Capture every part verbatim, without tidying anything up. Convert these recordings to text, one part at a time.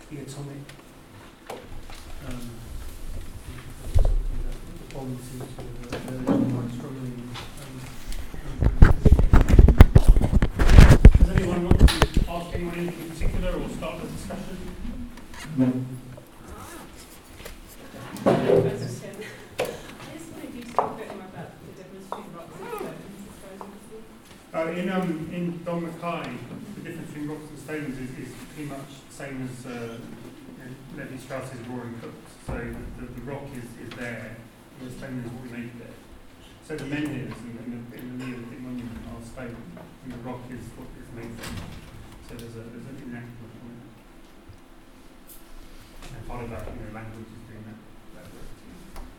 the atomic um, the bond seems to have emerged quite strongly. Um, Does anyone want to ask anyone anything in particular or start the discussion? No. Uh, in um in Don Mackay, the difference between rocks and stones is, is pretty much the same as uh, Levi Strauss's Roaring Cooks. So the, the, the rock is, is there, and the stone is what we make it. So the menhirs in, in the in the Neolithic monument are stone, and the rock is what is made from. So there's a there's an enactment on it. And part of that, you know, language is doing that that work too.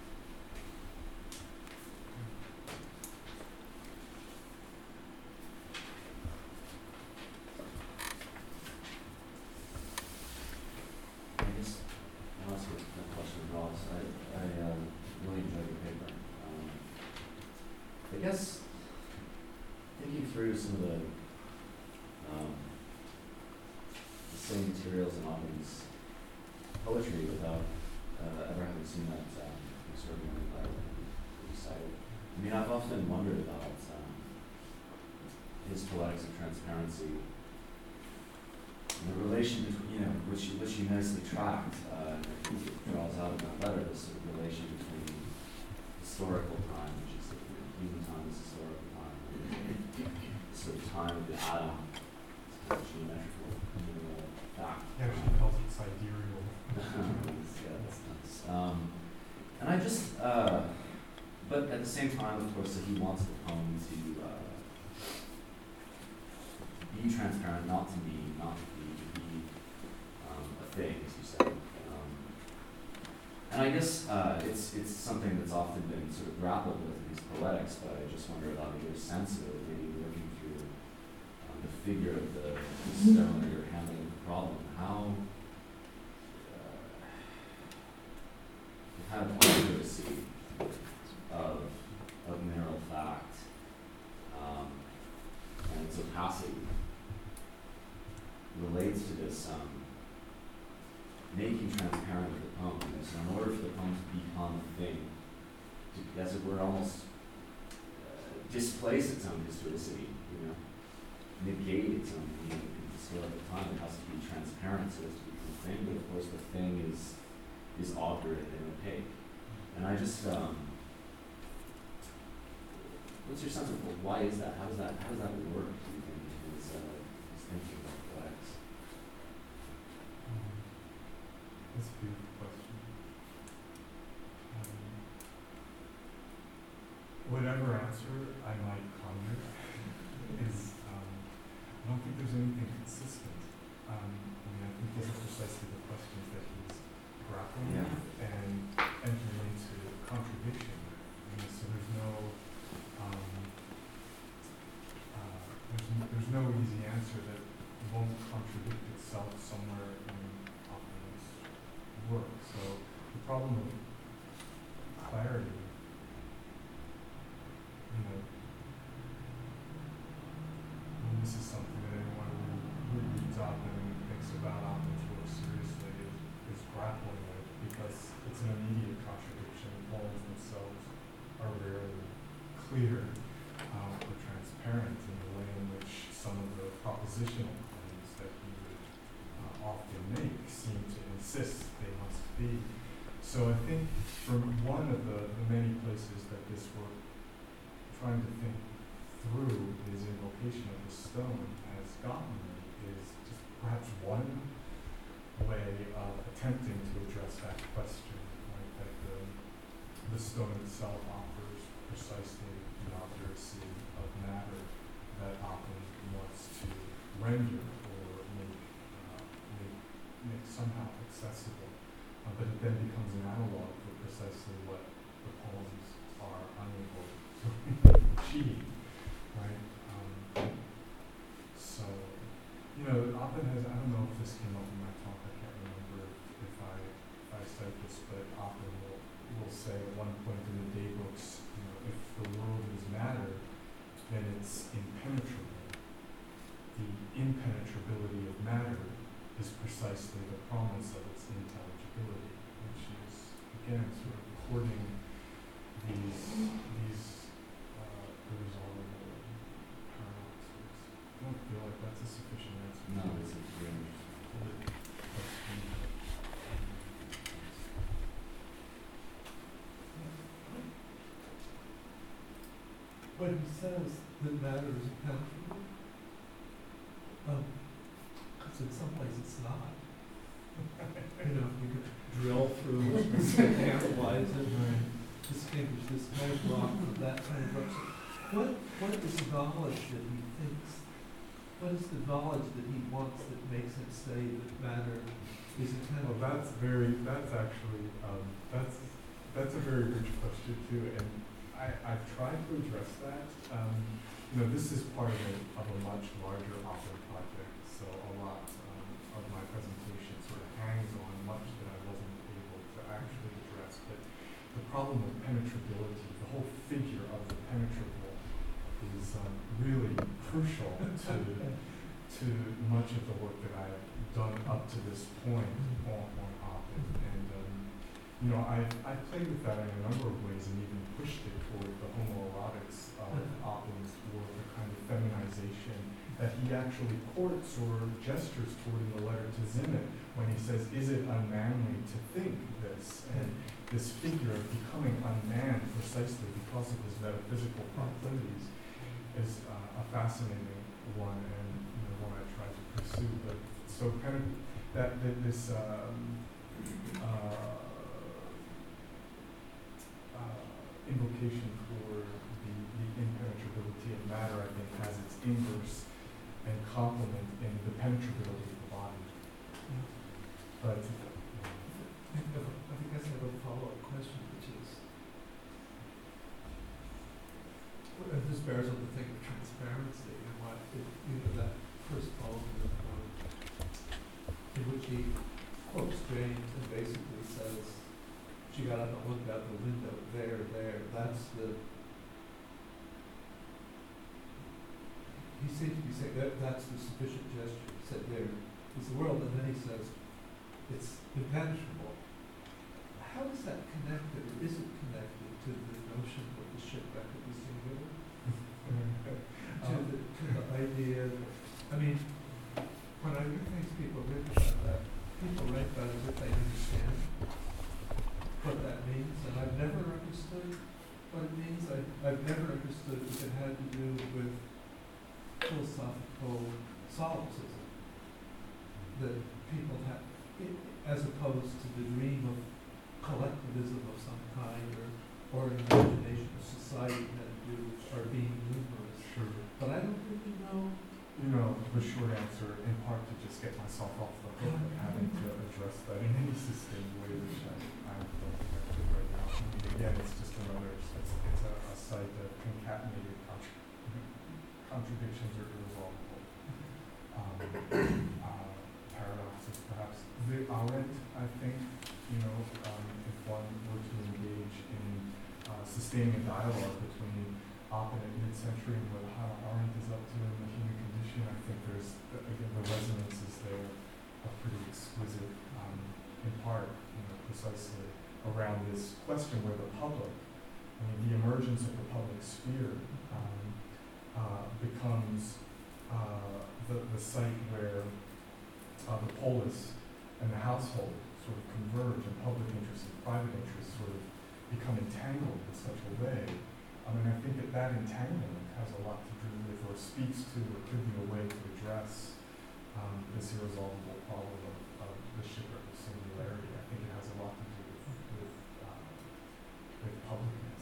I guess thinking through some of the, um, the same materials in Aubyn's poetry without uh, ever having seen that um, extraordinary letter that he cited. I mean, I've often wondered about um, his poetics of transparency and the relation between, you know, which you, which you nicely tracked, uh, and it draws out in that letter, this sort of relation between historical time, which is human time is historical time. Sort of time of the atom, it's kind of geometrical, you know, fact. Yeah, she calls it sidereal. Yeah, that's nice. Um, and I just, uh, but at the same time, of course, that he wants the poem to uh, be transparent, not to be, not to be, to be um, a thing, as you said. Um, and I guess uh, it's it's something that's often been sort of grappled with in these poetics, but I just wonder about your sense of it, maybe working through um, the figure of the, the stone or your handling of the problem. How uh, the kind of accuracy of of mineral fact um, and its opacity relates to this um, making transparent of the poem. So in order for the poem to become a thing, to, as it were, almost uh, displace its own historicity, you know, negate its own meaning in historical time, it has to be transparent so as to become a thing, but of course the thing is is obdurate and opaque. And I just, um, what's your sense of well, why is that? How does that how does that work, do you think, in his, uh, his thinking about poetics? Um, that's a beautiful question. Um, whatever answer I might conjure is, um, I don't think there's anything consistent. Um, I mean, I think those are precisely the questions that he's grappling Yeah. with and entering into contradiction. I mean, so there's no, um, uh, there's, n- there's no easy answer that won't contradict itself somewhere in Aubyn's work. So the problem of clarity, you know, and this is something that anyone who, who reads Aubyn and thinks about Aubyn's work seriously is, is grappling with, because it's an immediate contradiction. Poems themselves are rarely clear uh, or transparent in the way in which some of the propositional claims that he would uh, often make seem to insist they must be. So I think from one of the, the many places that this work, trying to think through his invocation of the stone has gotten me, is just perhaps one way of attempting to address that question, right? That the, the stone itself offers precisely the obduracy of matter that Aubyn wants to render or make, uh, make, make somehow accessible. Uh, but it then becomes an analog for precisely what the poems are unable to achieve, right? Um, so, you know, Aubyn has, I don't know if this came up in my talk, I can't remember if I, if I said this, but Aubyn will, will say at one point in the day books, you know, if the world is matter, then it's impenetrable. The impenetrability of matter is precisely obviously the promise of its intelligibility, which is, again, sort of courting these, these uh, irresolvable paradoxes. I don't feel like that's a sufficient answer. No, to it's a very the question. When he says that matter is impenetrable, um, because in some ways it's not. You know, you could drill through it, analyze it, and distinguish this kind of rock from that kind of rock. So what, what is the knowledge that he thinks, what is the knowledge that he wants that makes him say that matter is impenetrable? Well, that's very, that's actually, um, that's, that's a very rich question too, and I, I've tried to address that. Um, you know, this is part of a, of a much larger opera project, so a lot um, of my presentation sort of hangs on much that I wasn't able to actually address. But the problem of penetrability, the whole figure of the penetrable, is um, really crucial to to much of the work that I've done up to this point on, on Oppen. And um, you know, I've, I've played with that in a number of ways and even pushed it toward the homoerotics of Oppen's work, the kind of feminization that he actually courts or gestures toward in the letter to Zimmit when he says, is it unmanly to think this? And this figure of becoming unmanned precisely because of his metaphysical proclivities is uh, a fascinating one and you know, one I tried to pursue. But so kind of that, that this um, uh, uh, invocation for the, the impenetrability of matter, I think, has its inverse and complement in the penetrability of the body. Yeah. But I think I have a- I think I have a follow-up question, which is, well, and this bears on the thing of transparency and what, it, you know, that first poem of, um, in which he quotes James and basically says, she got up and looked out the window, there, there, that's the, he seems to be saying that that's the sufficient gesture. He said there is the world, and then he says it's impenetrable. How is that connected, or is it connected to the notion of the shipwreck of the singular? to, the, to the idea that, I mean, when I hear things people write about that, people write about it as if they understand what that means, and I've never understood what it means. I, I've never understood if it had to do with philosophical solipsism, that people have, it, as opposed to the dream of collectivism of some kind, or, or an imagination of society that do, or being numerous. sure, But I don't really know. you know, the short answer, in part to just get myself off the hook of having to address that in any sustained way, which I, I don't think I could right now. I mean, again, it's just another, it's, it's a, a site of concatenated contra- contradictions or irresolvable um, uh, paradoxes, perhaps. The Arendt, I think, you know, um, if one were to engage in uh, sustaining a dialogue between Oppen at mid-century and what Hannah Arendt is up to in the human condition, I think there's, the, again, the resonances there are pretty exquisite, um, in part, you know, precisely around this question where the public, I mean, the emergence of the public sphere um, uh, becomes uh, the, the site where uh, the polis and the household sort of converge, and public interest and private interest sort of become entangled in such a way. I mean, I think that that entanglement has a lot to do with, or speaks to, or could be a way to address um, this irresolvable problem of, of the shipwreck of singularity. I think it has a lot to do with, with, uh, with publicness,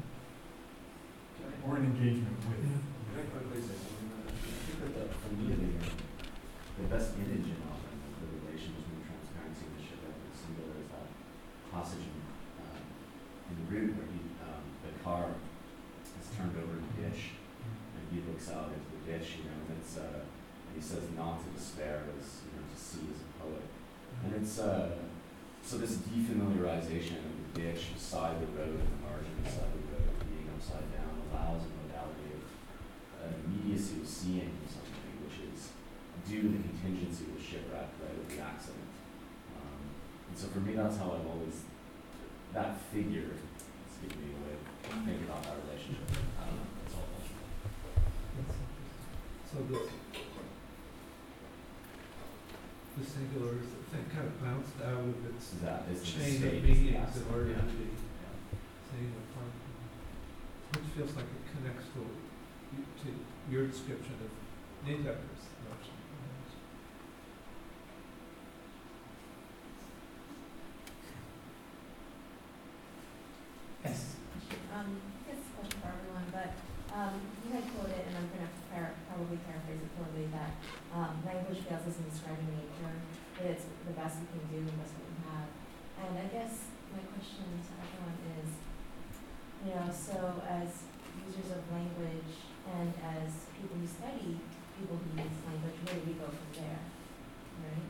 or an engagement with. Yeah. Can I quickly say something about that? I think that the, for me, the, the best image in Oppen of the relation between transparency and the shipwreck of the singular is that passage in, um, in the room where he, um, the car is turned over in a dish, and he looks out into the dish, you know, and it's, uh, and he says, not to despair is, you know, to see as a poet. And it's, uh, so this defamiliarization of the ditch beside the road and the margin beside the road being upside down allows a modality of uh, immediacy of seeing something, which is due to the contingency of the shipwreck, right, of the accident. So for me, that's how I've always, that figure is giving me a way of thinking about that relationship. I don't know, it's all cultural. That's interesting. So the, the singular is the thing kind of bounced out of its That is the chain state, of it's the meanings aspect, in order yeah. to be Yeah. saying a part, which feels like it connects to, to your description of Niedecker's notion. Yes. Um, this is a question for everyone, but, um, you had quoted, and I'm gonna par- probably paraphrase it poorly, that, um, language fails us in describing nature, that it's the best we can do, the best we can have. And I guess my question to everyone is, you know, so as users of language and as people who study people who use language, where do we go from there, right?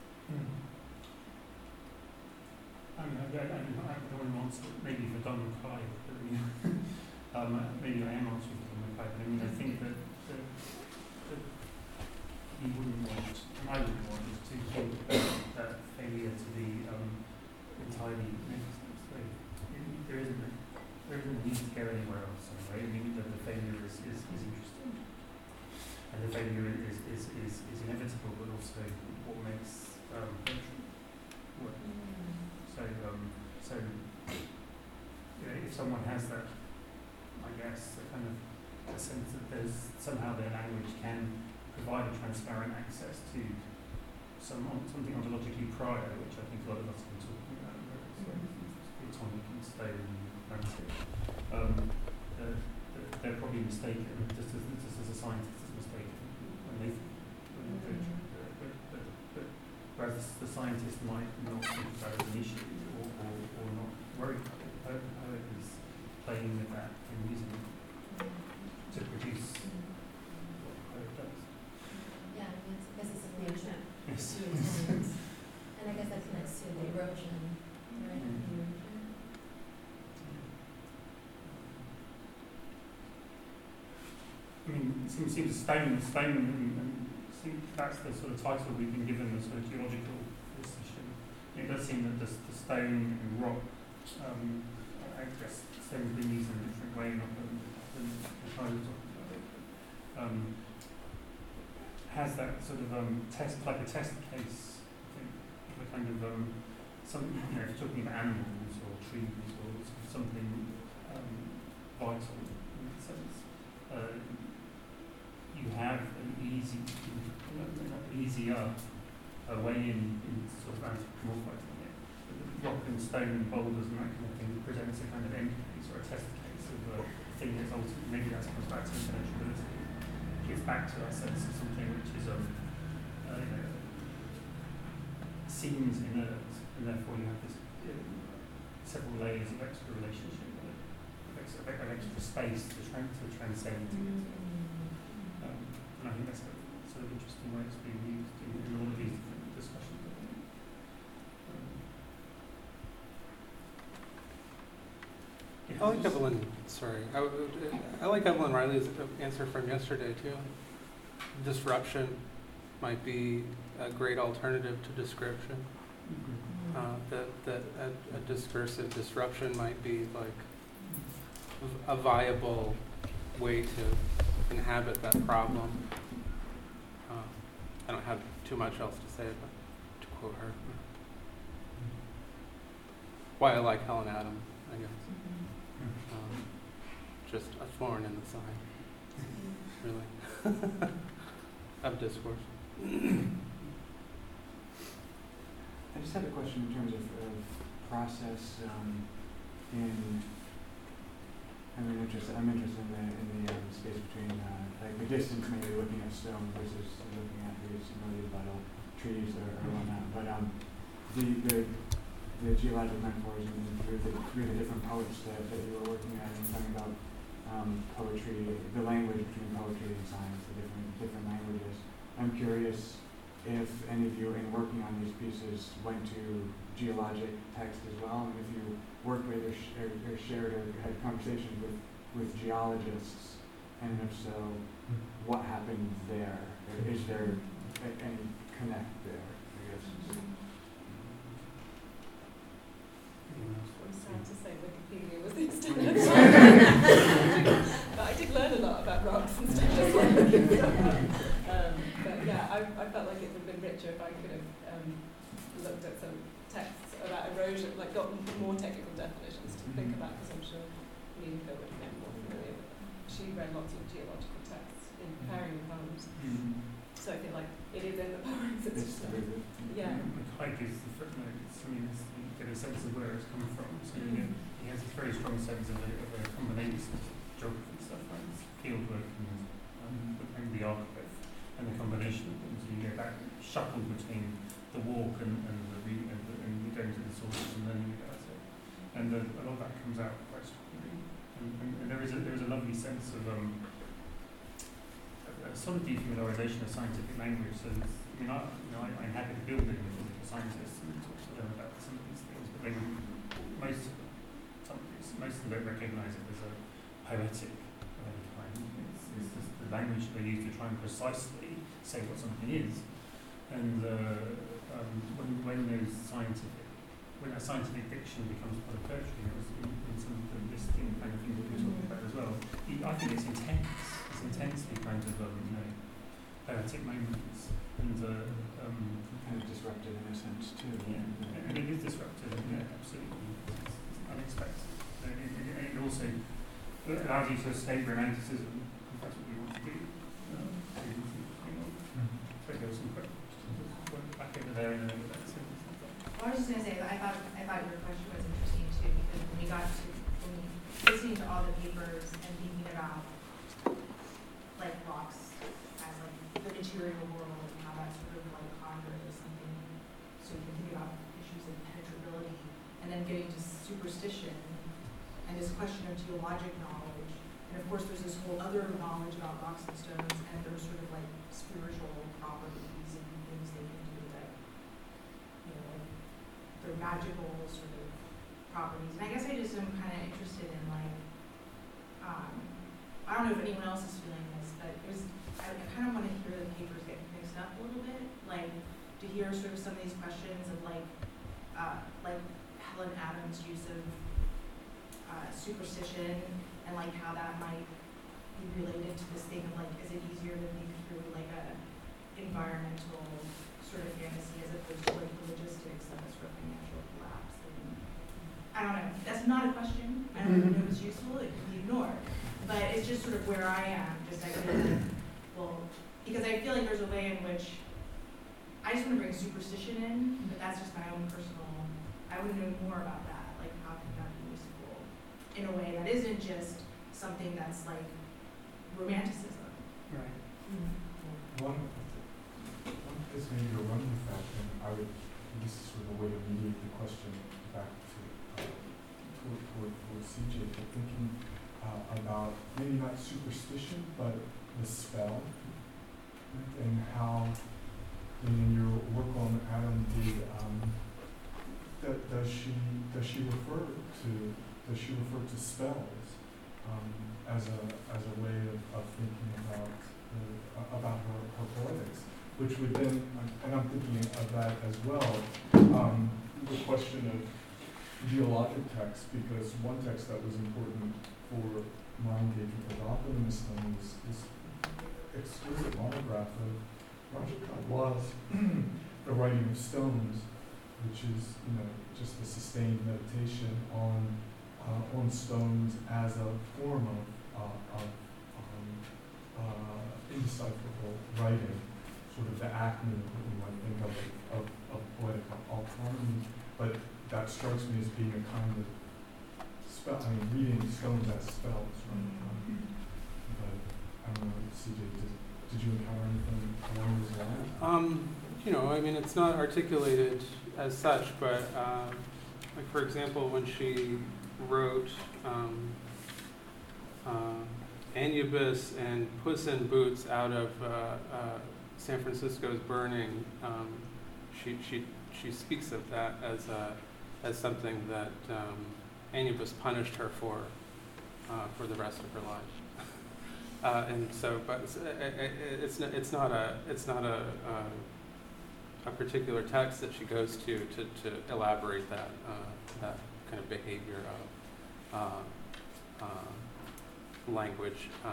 I mean, I, I, I mean, I don't want to answer maybe for Don McKay, but you know, um, maybe I am answering for Don McKay, but I mean, I think that, that, that he wouldn't want, and I wouldn't want, is to think that failure to be um, entirely negative. So it, there isn't a, there isn't a need to go anywhere else, anyway. I mean, that the failure is, is, is interesting, and the failure is, is, is, is inevitable, but also what makes um, poetry work. So, um, so, you know, if someone has that, I guess, a kind of a sense that there's somehow their language can provide a transparent access to some something ontologically prior, which I think a lot of us have been talking about, whether it's platonic and stone and romantic, um, uh, they're probably mistaken, just as, just as a scientist is mistaken when they think, when they think, uh, but, but, but whereas the scientist might not think about it as an issue or, or, or not worry about it. The poet, the poet is playing with that and using it to produce what the poet does. Yeah, I mean, it's, I guess it's a reaction Yes. to intent. And I guess that connects to the erosion, right? Mm. The erosion. I mean, it seems, seems stone, stone, and, and seem, that's the sort of title we've been given, the sort of geological position. It does seem that the, the stone and rock, um, I guess stone's been used in a different way, not than than the title talking about it. But, um, has that sort of um, test, like a test case, I think, of a kind of um, some, you know, if you're talking about animals or trees or something um, vital in that sense. Uh, you have an easy, not easier uh, way in, in sort of anthropomorphizing it. But the rock and stone and boulders and that kind of thing presents a kind of end case or a test case of a thing that's ultimately, maybe that comes back to impenetrability. It gives back to that sense of something which is, um, uh, you know, seems inert, and therefore you have this uh, several layers of extra relationship, of extra, of extra space to, tran to transcend to get to. Um, and I think that's a sort of interesting way it's being used in, in all of these different discussions. I think. Um, yeah, I like Evelyn, sorry, I, w- I like Evelyn Riley's answer from yesterday too. Disruption might be a great alternative to description. mm-hmm. Uh, that that a, a discursive disruption might be like a viable way to inhabit that problem. Uh, I don't have too much else to say, but to quote her. Why I like Helen Adam, I guess. Um, just a thorn in the side, really, of discourse. I just had a question in terms of, of process, um, in, I'm interested, I'm interested in the, in the um, space between, uh, like the distance maybe looking at stone versus looking at these, you know, these vital trees or, or whatnot, but, um, the, the, the geologic metaphors and through the, through the different poets that, that you were working at and talking about, um, poetry, the language between poetry and science, the different, different languages. I'm curious if any of you in working on these pieces went to geologic text as well, and if you worked with or, sh or, or shared or had conversations with, with geologists, and if so, what happened there? Or is there a, any connect there, I guess? explosion, like got m- more technical definitions to think about, because I'm sure Monica would have been more familiar with them. She read lots of geological texts in preparing the poems, so I feel like it is in the poems. It's It's just, very good. yeah. Mike gives the footnotes, I mean, it's, you get a sense of where it's coming from. So you know, he has a very strong sense of a, of a combination of geography stuff, like field work and, um, and the archive, and the combination of them. So you get that shuffle between the walk and, and the reading and, the, and you go to the sources and learning about it. And the, a lot of that comes out quite strongly. And, and, and there is a there is a lovely sense of um, a, a sort of defamiliarization of scientific language. So it's, I mean, I, you know, I, I'm happy to build it in physical scientists and talk to them about some of these things, but they would, most of them, some of these, most of them don't recognise it as a poetic of any kind. It's, it's just the language they use to try and precisely say what something is. And uh, um, when, when those scientific, when that scientific diction becomes part of poetry, it was in, in some of the listing kind of things that we're talking about as well. It, I think it's intense. It's intensely kind of um, you know, poetic moments, and uh, um, Kind of disruptive in a sense too. yeah, and it is disruptive. Yeah, absolutely. It's, it's unexpected. And it, it, it also allows you to escape romanticism, if that's what we want to do. Um, so you can see what's going on. So there was some questions. Back over there in a minute. Well, I was just gonna say, I thought, I thought your question was interesting too, because when we got to, when we, listening to all the papers and thinking about, like, rocks as, like, the material world and how that sort of, like, conjures something, so you can think about issues of penetrability, and then getting to superstition, and this question of geologic knowledge, and of course there's this whole other knowledge about rocks and stones, and their sort of, like, spiritual properties and things they can do that, you know, like, their magical sort of properties. And I guess I just am kind of interested in, like, um, I don't know if anyone else is feeling this, but it was, I, I kind of want to hear the papers get mixed up a little bit, like, to hear sort of some of these questions of, like, uh, like Helen Adams' use of uh, superstition, and, like, how that might be related to this thing of, like, is it easier to think through, like, a environmental sort of fantasy as opposed to, like, the logistics of a sort of financial collapse. And I don't know. That's not a question. I don't know if it's useful. It can be ignored. But it's just sort of where I am. Just I feel like, well, because I feel like there's a way in which I just want to bring superstition in, but that's just my own personal. I want to know more about that. Like, how can that be useful in a way that isn't just something that's like romanticism. Right. Mm-hmm. One, one is maybe a running fact, and I would, this is sort of a way to mediate the question back to, uh, toward, toward, toward C J, but thinking uh, about maybe not superstition, but the spell, and how in your work on Adam did, um, that does she does she refer to does she refer to spells um, as a as a way of, of thinking about uh, about her, her poetics, which would then, and I'm thinking of that as well, um, the question of geologic texts, because one text that was important for my engagement with optimism is this exquisite monograph of Roger Caillois, The Writing of Stones, which is, you know, just a sustained meditation on uh, on stones as a form of, uh, of um, uh, indecipherable writing, sort of the acme of what we might think of of, of poetic autonomy. But that strikes me as being a kind of spell. I mean, reading stones as spells, right? Um, but I don't know, C J, did, did you encounter anything along those lines? Um, you know, I mean, it's not articulated as such, but uh, like for example, when she wrote um, uh, Anubis and Puss in Boots out of uh, uh, San Francisco's burning, um, she she she speaks of that as a, as something that um, Anubis punished her for uh, for the rest of her life. Uh, and so, but it's, it's it's not a it's not a uh, a particular text that she goes to to, to elaborate that uh, that kind of behavior of uh, uh, language uh,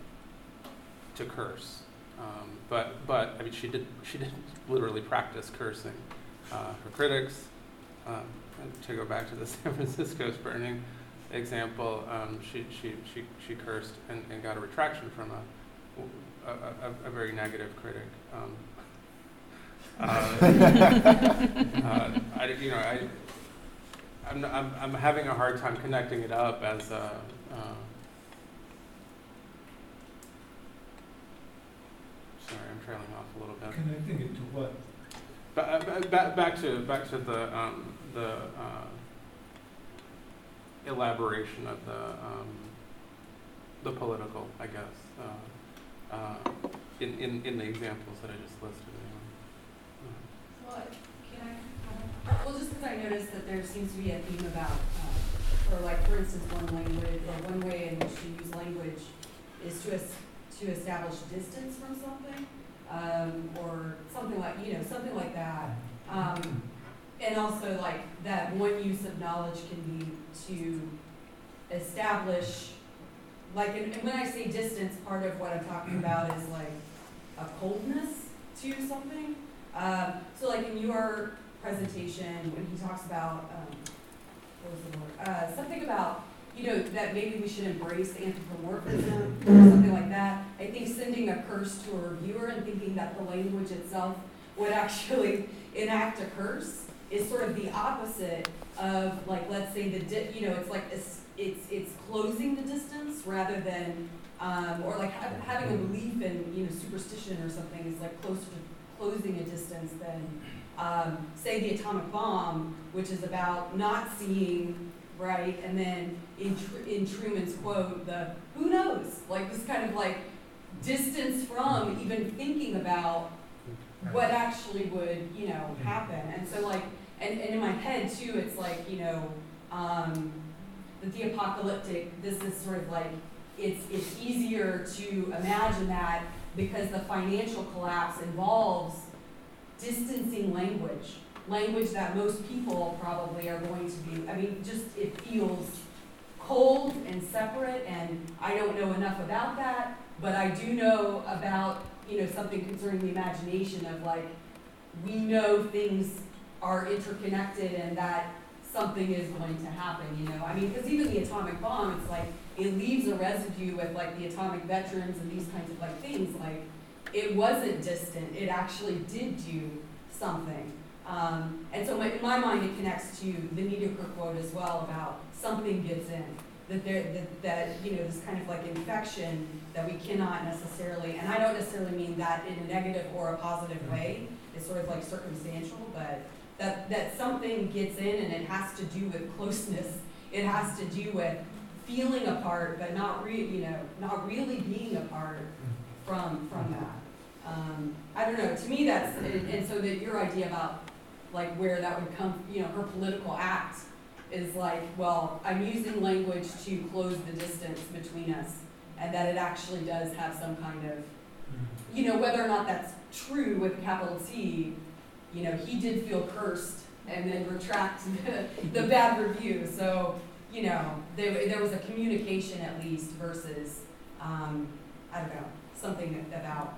to curse. Um, but but I mean, she did she did literally practice cursing uh, her critics, um, and to go back to the San Francisco's burning example, um, she, she, she, she cursed and, and got a retraction from a, a, a, a very negative critic. Um, uh, uh, I, you know, I, I'm, I'm, I'm having a hard time connecting it up as a, uh, sorry, I'm trailing off a little bit. Connecting it to what? Ba- ba- ba- back to back to the um, the uh, elaboration of the um, the political, I guess, uh, uh, in, in in the examples that I just listed. Well, can I, well, just because I noticed that there seems to be a theme about, uh, or like, for instance, one language, or one way in which you use language is to es- to establish distance from something, um, or something like, you know, something like that. Um, and also like that one use of knowledge can be to establish, like, and, and when I say distance, part of what I'm talking about is like a coldness to something. Um, so like in your presentation, when he talks about, um, what was the word? Uh, something about, you know, that maybe we should embrace anthropomorphism or something like that. I think sending a curse to a reviewer and thinking that the language itself would actually enact a curse is sort of the opposite of, like, let's say the, di- you know, it's like it's it's, it's closing the distance rather than, um, or like ha- having a belief in, you know, superstition or something is like closer to closing a distance than, um, say, the atomic bomb, which is about not seeing, right? And then in, Tr- in Truman's quote, the who knows, like this kind of like distance from even thinking about what actually would, you know, happen. And so like, and, and in my head too, it's like, you know, um, that the apocalyptic, this is sort of like, it's it's easier to imagine that because the financial collapse involves distancing language, language that most people probably are going to be, I mean, just it feels cold and separate, and I don't know enough about that, but I do know about, you know, something concerning the imagination of like, we know things are interconnected and that something is going to happen, you know? I mean, because even the atomic bomb, it's like, it leaves a residue with like the atomic veterans and these kinds of like things, like, it wasn't distant, it actually did do something. Um, and so my, in my mind, it connects to the Niederker quote as well about something gets in, that there, that, that, you know, this kind of like infection that we cannot necessarily, and I don't necessarily mean that in a negative or a positive way, it's sort of like circumstantial, but that, that something gets in and it has to do with closeness, it has to do with feeling apart, but not re, you know, not really being apart from, from that. Um, I don't know, to me that's, and, and so that your idea about like where that would come, you know, her political act is like, well, I'm using language to close the distance between us, and that it actually does have some kind of, you know, whether or not that's true with a capital T, you know, he did feel cursed and then retract the, the bad review. So, you know, there, there was a communication at least versus, um, I don't know, something about,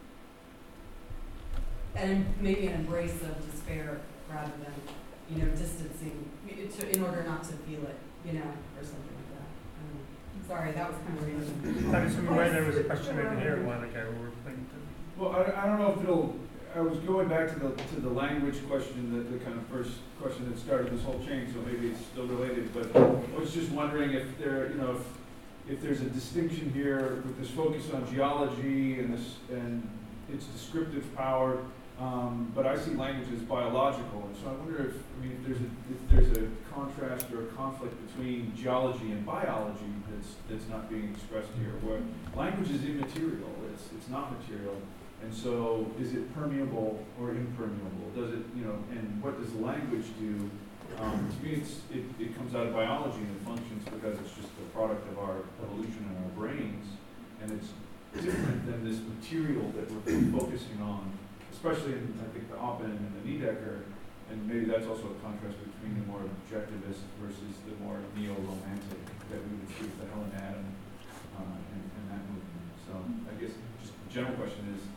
and maybe an embrace of despair rather than, you know, distancing to, in order not to feel it, you know, or something like that. Um, sorry, that was kind of random. That was from where there was a question over here a while ago. Or well, I, I don't know if it'll, I was going back to the to the language question, that the kind of first question that started this whole chain, so maybe it's still related, but I was just wondering if there, you know, if, if there's a distinction here with this focus on geology and this and its descriptive power, um, but I see language as biological, and so I wonder if, I mean, if there's a if there's a contrast or a conflict between geology and biology that's that's not being expressed here, where language is immaterial, it's it's not material. And so, is it permeable or impermeable? Does it, you know, and what does language do? Um, to me, it's, it, it comes out of biology and it functions because it's just the product of our evolution and our brains. And it's different than this material that we're focusing on, especially in, I think, the Oppen and the Niedecker. And maybe that's also a contrast between the more objectivist versus the more neo-romantic that we would see with the Helen Adam uh, and, and that movement. So, I guess just the general question is,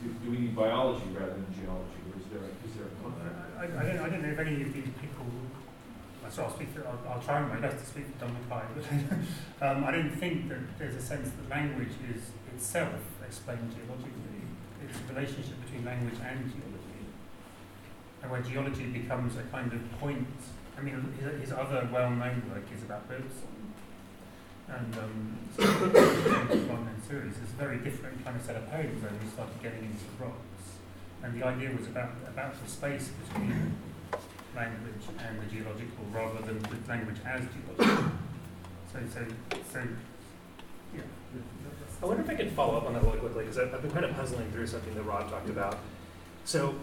do, do we need biology rather than geology, or is there, is there a conflict? I, I don't, I don't know if any of these people, so I'll speak for, I'll, I'll try my best to speak for Don Mackay, but um, I don't think that there's a sense that language is itself explained geologically. It's a relationship between language and geology, and where geology becomes a kind of point. I mean, his, his other well-known work is about birdsong, and um, so one and series is a very different kind of set of poems when we started getting into rocks, and the idea was about about the space between language and the geological rather than the language as geological. So, so, so, yeah. I wonder if I could follow up on that really quickly, because I've, I've been kind of puzzling through something that Rob talked about. So,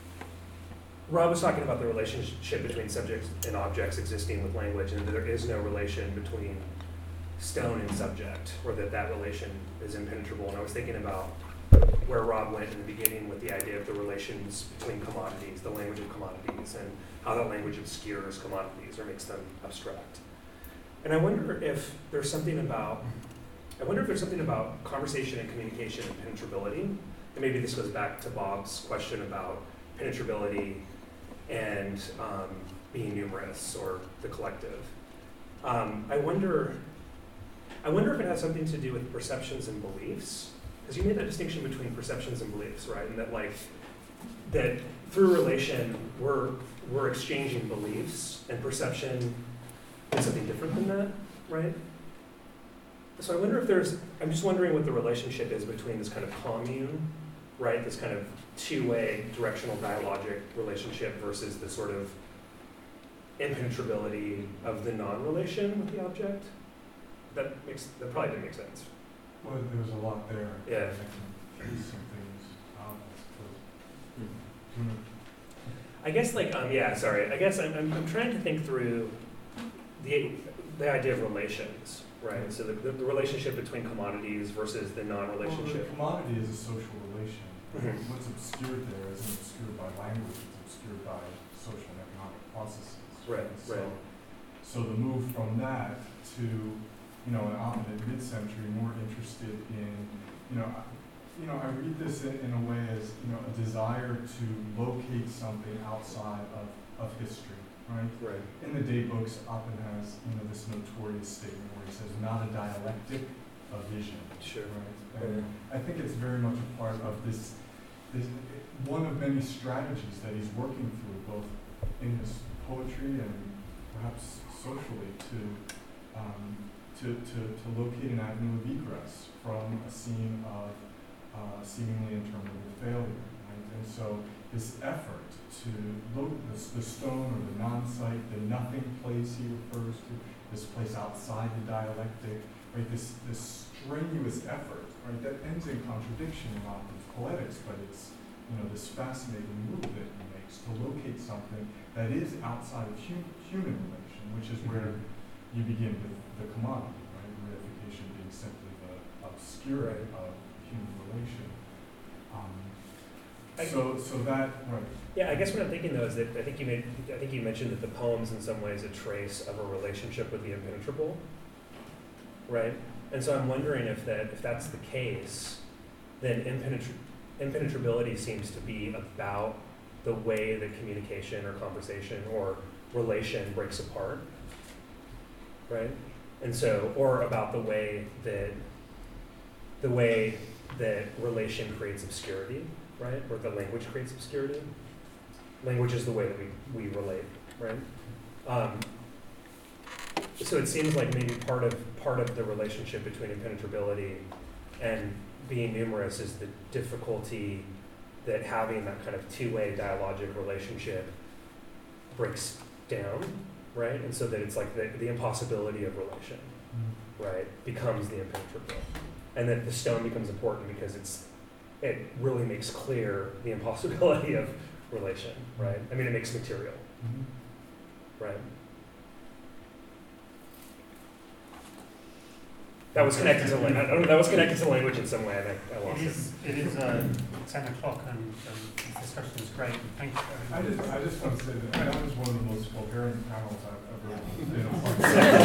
Rob was talking about the relationship between subjects and objects existing with language, and that there is no relation between stone and subject, or that that relation is impenetrable. And I was thinking about where Rob went in the beginning with the idea of the relations between commodities, the language of commodities, and how that language obscures commodities or makes them abstract. And I wonder if there's something about, I wonder if there's something about conversation and communication and penetrability, and maybe this goes back to Bob's question about penetrability and um, being numerous or the collective. Um, I wonder, I wonder if it has something to do with perceptions and beliefs, because you made that distinction between perceptions and beliefs, right? And that like, that through relation, we're, we're exchanging beliefs, and perception is something different than that, right? So I wonder if there's, I'm just wondering what the relationship is between this kind of commune, right? This kind of two-way directional dialogic relationship versus the sort of impenetrability of the non-relation with the object. That makes, that probably didn't make sense. Well, there's a lot there. Yeah. I can piece some things out, I suppose. Mm. I guess like, um, yeah, sorry. I guess I'm, I'm, I'm trying to think through the, the idea of relations, right? So the, the, the relationship between commodities versus the non-relationship. Well, the commodity is a social relation. Mm-hmm. What's obscured there isn't obscured by language, it's obscured by social and economic processes. Right, so, right. So the move from that to, you know, an Ottoman mid-century more interested in, you know, I- you know, I read this in, in a way as, you know, a desire to locate something outside of, of history, right? Right. In the day books, Oppen has, you know, this notorious statement where he says, not a dialectic of vision. Sure. Right? And I think it's very much a part of this, this, one of many strategies that he's working through, both in his poetry and perhaps socially, to, um, to, to, to locate an avenue of egress from a scene of uh, seemingly interminable failure. Right? And so this effort to look the, the stone or the non-site, the nothing place he refers to, this place outside the dialectic, right? This this strenuous effort, right? That ends in contradiction in Oppen's poetics, but it's, you know, this fascinating move that he makes to locate something that is outside of hum, human relation, which is where you begin with the commodity, right? Reification being simply the obscuring of human relation. Um, I- so so that right. Yeah, I guess what I'm thinking though is that I think you made, I think you mentioned that the poem's in some ways a trace of a relationship with the impenetrable, right? And so I'm wondering if that, if that's the case, then impenetra- impenetrability seems to be about the way that communication or conversation or relation breaks apart, right? And so, or about the way that, the way that relation creates obscurity, right? Or the language creates obscurity. Language is the way that we, we relate, right? Um, so it seems like maybe part of part of the relationship between impenetrability and being numerous is the difficulty that having that kind of two-way dialogic relationship breaks down, right? And so that it's like the, the impossibility of relation, right, becomes the impenetrable. And that the stone becomes important because it's it really makes clear the impossibility of relation, right? I mean, it makes material, Mm-hmm. right? That was connected to language. I don't know, that was connected to language in some way, and I, I lost It it. is, it is uh, ten o'clock, and um, this discussion is great, and thank you very I much. just, I just want to say that that was one of the most coherent panels I've ever been a part of.